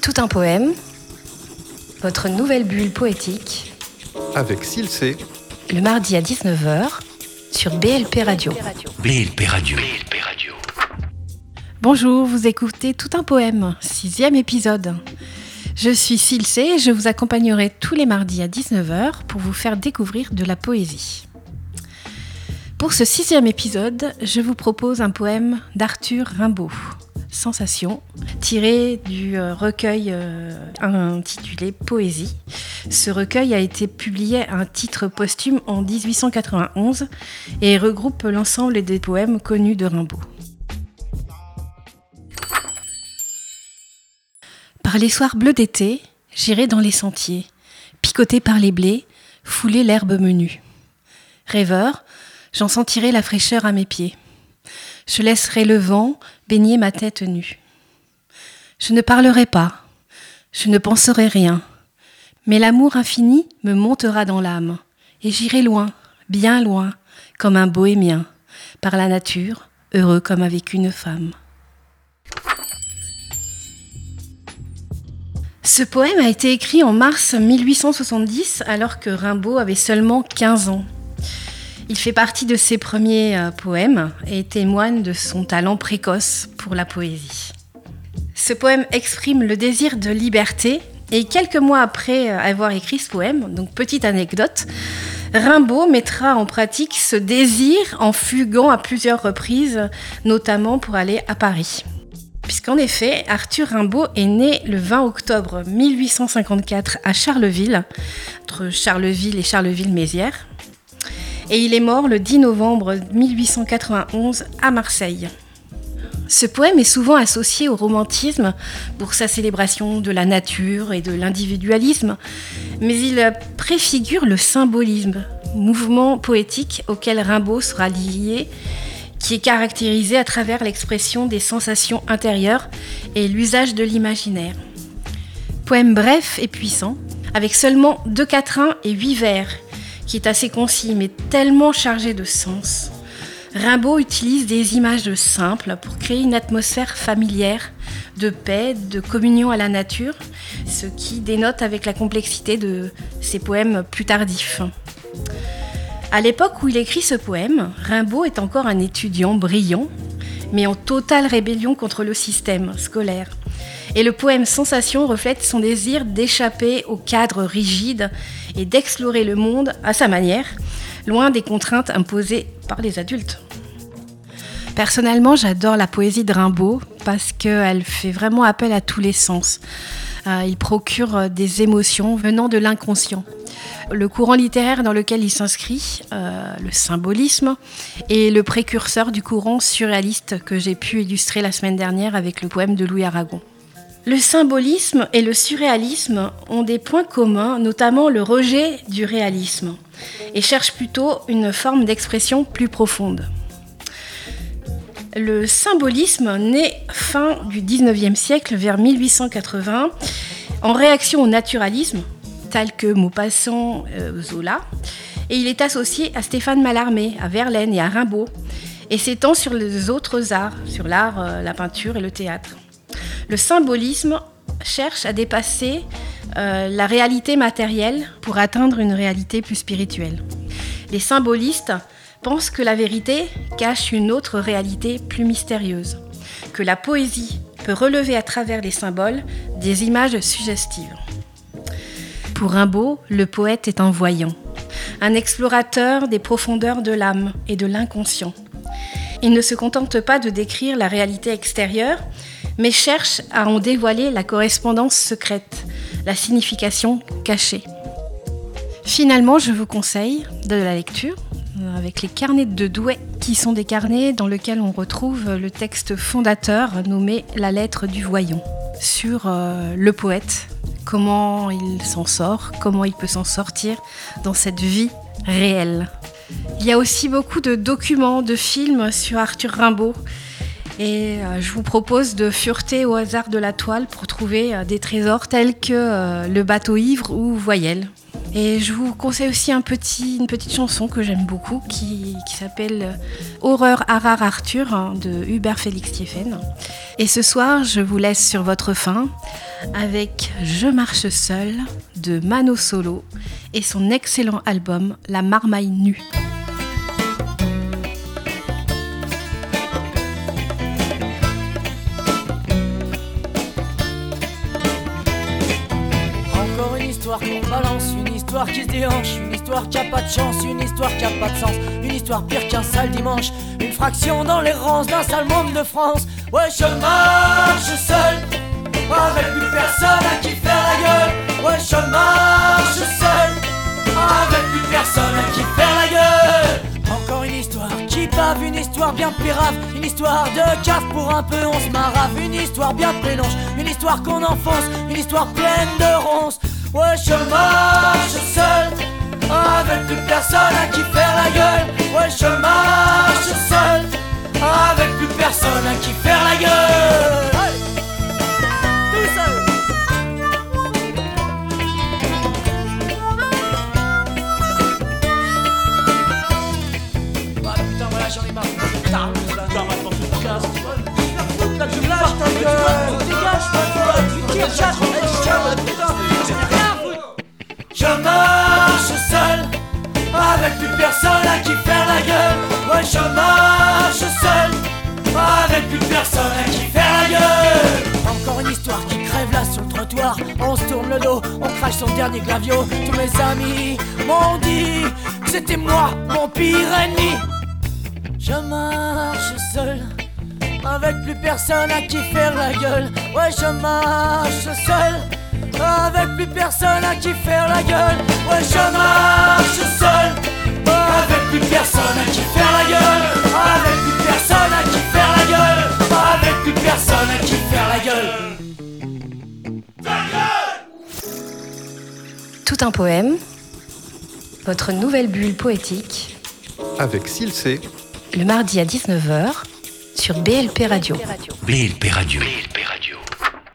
Tout un poème, votre nouvelle bulle poétique, avec Silcé, le mardi à 19h sur BLP Radio. BLP Radio. Bonjour, vous écoutez Tout un poème, 6e épisode. Je suis Silcé et je vous accompagnerai tous les mardis à 19h pour vous faire découvrir de la poésie. Pour ce 6e épisode, je vous propose un poème d'Arthur Rimbaud, Sensation, tiré du recueil intitulé Poésie. Ce recueil a été publié à un titre posthume en 1891 et regroupe l'ensemble des poèmes connus de Rimbaud. Par les soirs bleus d'été, j'irai dans les sentiers, picoté par les blés, fouler l'herbe menue. Rêveur, j'en sentirai la fraîcheur à mes pieds. Je laisserai le vent baigner ma tête nue. Je ne parlerai pas, je ne penserai rien, mais l'amour infini me montera dans l'âme, et j'irai loin, bien loin, comme un bohémien, par la nature, heureux comme avec une femme. Ce poème a été écrit en mars 1870, alors que Rimbaud avait seulement 15 ans. Il fait partie de ses premiers poèmes et témoigne de son talent précoce pour la poésie. Ce poème exprime le désir de liberté et quelques mois après avoir écrit ce poème, donc petite anecdote, Rimbaud mettra en pratique ce désir en fuguant à plusieurs reprises, notamment pour aller à Paris. Puisqu'en effet, Arthur Rimbaud est né le 20 octobre 1854 à Charleville, entre Charleville et Charleville-Mézières, et il est mort le 10 novembre 1891 à Marseille. Ce poème est souvent associé au romantisme pour sa célébration de la nature et de l'individualisme, mais il préfigure le symbolisme, mouvement poétique auquel Rimbaud sera lié, qui est caractérisé à travers l'expression des sensations intérieures et l'usage de l'imaginaire. Poème bref et puissant, avec seulement 2 quatrains et 8 vers, qui est assez concis mais tellement chargé de sens. Rimbaud utilise des images simples pour créer une atmosphère familière, de paix, de communion à la nature, ce qui dénote avec la complexité de ses poèmes plus tardifs. À l'époque où il écrit ce poème, Rimbaud est encore un étudiant brillant, mais en totale rébellion contre le système scolaire. Et le poème Sensation reflète son désir d'échapper au cadre rigide et d'explorer le monde à sa manière, loin des contraintes imposées par les adultes. Personnellement, j'adore la poésie de Rimbaud parce qu'elle fait vraiment appel à tous les sens. Il procure des émotions venant de l'inconscient. Le courant littéraire dans lequel il s'inscrit, le symbolisme, est le précurseur du courant surréaliste que j'ai pu illustrer la semaine dernière avec le poème de Louis Aragon. Le symbolisme et le surréalisme ont des points communs, notamment le rejet du réalisme, et cherchent plutôt une forme d'expression plus profonde. Le symbolisme naît fin du XIXe siècle, vers 1880, en réaction au naturalisme, tel que Maupassant, Zola, et il est associé à Stéphane Mallarmé, à Verlaine et à Rimbaud, et s'étend sur les autres arts, sur l'art, la peinture et le théâtre. Le symbolisme cherche à dépasser la réalité matérielle pour atteindre une réalité plus spirituelle. Les symbolistes pensent que la vérité cache une autre réalité plus mystérieuse, que la poésie peut relever à travers les symboles des images suggestives. Pour Rimbaud, le poète est un voyant, un explorateur des profondeurs de l'âme et de l'inconscient. Il ne se contente pas de décrire la réalité extérieure, mais cherche à en dévoiler la correspondance secrète, la signification cachée. Finalement, je vous conseille de la lecture avec les carnets de Douai, qui sont des carnets dans lesquels on retrouve le texte fondateur nommé « La lettre du voyant » sur le poète, comment il s'en sort, comment il peut s'en sortir dans cette vie réelle. Il y a aussi beaucoup de documents, de films sur Arthur Rimbaud et je vous propose de fureter au hasard de la toile pour trouver des trésors tels que Le bateau ivre ou Voyelle. Et je vous conseille aussi une petite chanson que j'aime beaucoup qui s'appelle Horreur à rare Arthur de Hubert Félix Thieffen. Et ce soir, je vous laisse sur votre faim avec Je marche seul de Mano Solo et son excellent album La Marmaille nue. Encore une histoire qu'on balance, une histoire qui se déhanche, une histoire qui a pas de chance, une histoire qui a pas de sens, une histoire pire qu'un sale dimanche, une fraction dans l'errance d'un sale monde de France. Ouais, je marche seul, avec plus personne à qui faire la gueule. Ouais, je marche seul, avec plus personne à qui faire la gueule. Encore une histoire qui bave, une histoire bien pérave, une histoire de cave pour un peu on se marave, une histoire bien pénonche, une histoire qu'on enfonce, une histoire pleine de ronces. Ouais, je marche seul, avec plus personne à qui faire la gueule. Ouais, je marche seul, avec plus personne à qui faire la gueule. Hey, tout seul. Ah putain, voilà, j'en ai marre. Putain, maintenant tu te casses. Là, tu me lâches ta gueule. Dégage, toi, tu tires, chasse. Je marche seul, avec plus personne à qui faire la gueule. Ouais, je marche seul, avec plus personne à qui faire la gueule. Encore une histoire qui crève là sur le trottoir. On se tourne le dos, on crache son dernier glavio. Tous mes amis m'ont dit que c'était moi, mon pire ennemi. Je marche seul, avec plus personne à qui faire la gueule. Ouais, je marche seul, avec plus personne à qui faire la gueule. Ouais, je marche seul, avec plus personne à qui faire la gueule. Avec plus personne à qui faire la gueule. Avec plus personne à qui faire la gueule. Tout un poème, votre nouvelle bulle poétique, avec Silcé, le mardi à 19h sur BLP Radio. BLP Radio. BLP Radio.